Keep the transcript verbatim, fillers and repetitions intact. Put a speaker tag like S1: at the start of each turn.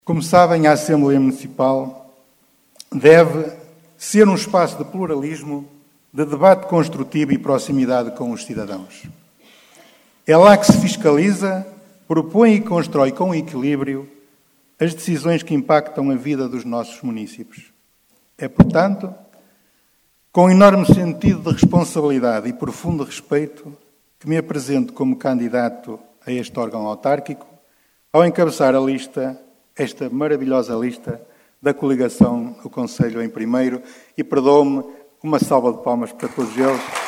S1: Como sabem, a Assembleia Municipal deve ser um espaço de pluralismo, de debate construtivo e proximidade com os cidadãos. É lá que se fiscaliza, propõe e constrói com equilíbrio as decisões que impactam a vida dos nossos municípios. É, portanto, com enorme sentido de responsabilidade e profundo respeito que me apresento como candidato a este órgão autárquico, ao encabeçar a lista, esta maravilhosa lista da coligação do Conselho em Primeiro, e perdoe-me uma salva de palmas para todos eles.